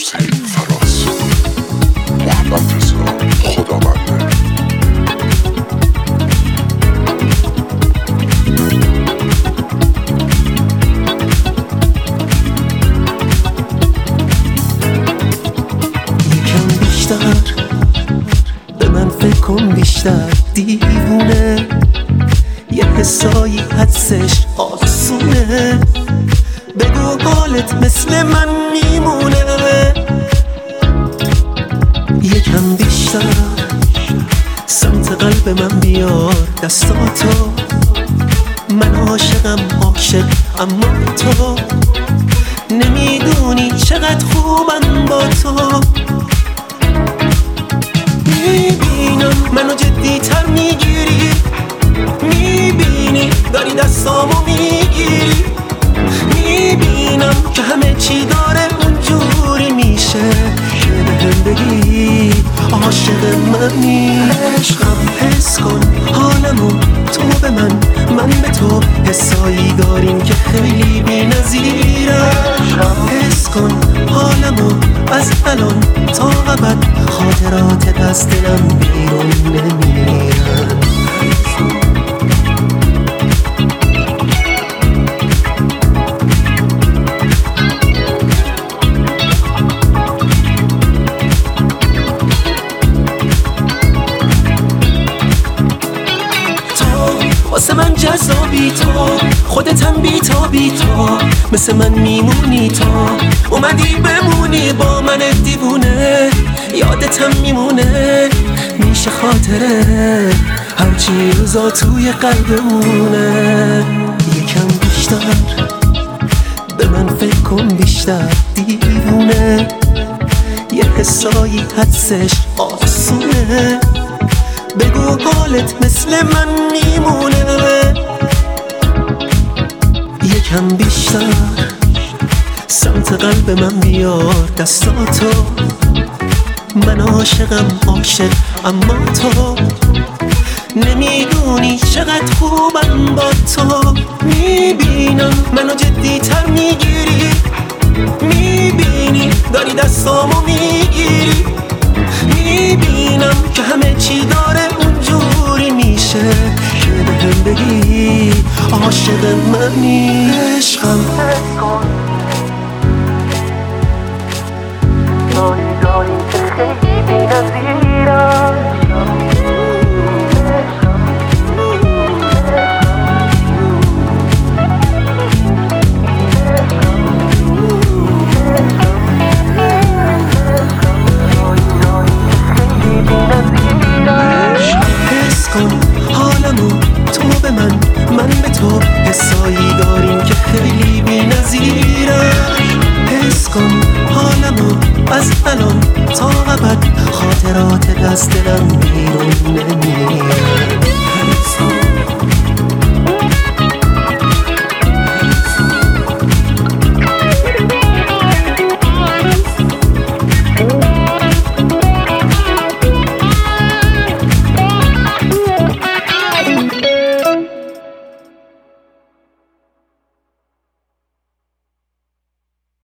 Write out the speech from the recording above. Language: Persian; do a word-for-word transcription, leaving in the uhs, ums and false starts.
حسین فراز، محمد رضا خدابنده. یکم بیشتر به من فکر کن، بیشتر دیوونه، یه حسایی حدسش آسونه، بگو حالت مثل من میمونه. یکم بیشتر سمت قلب من بیار دستاتو، من عاشقم عاشق اما تو نمیدونی چقدر خوبم با تو. میبینم منو جدی تر میگیری، میبینی داری دستامو میگیری، میبینم که همه چی داره اونجوری میشه که بهم بگی عاشق منی. عشقم حس کن حالمو تو به من، من به تو حسایی داریم که خیلی بی نظیره. حس کن حالمو از الان تا ابد، خاطراتت از دلم بیرون نمیرن. واسه من جذابی تو، خودتم بی تا بی تو، مثل من میمونی تو، اومدی بمونی با من دیوونه، یادتم میمونه، میشه خاطره هرچی روزا توی قلبمونه. یکم بیشتر به من فکر کن، بیشتر دیوونه، یه حسایی حدسش آسونه، بگو حالت مثل من میمونه. یکم بیشتر سمت قلب من بیار دستاتو، من عاشقم عاشق اما تو نمیدونی چقدر خوبم با تو. میبینم منو جدی تر میگیری، میبینی داری دستامو میگیری، میبینم که همه چی داره اونجوری میشه که بهم بگی عاشق منی. عشقم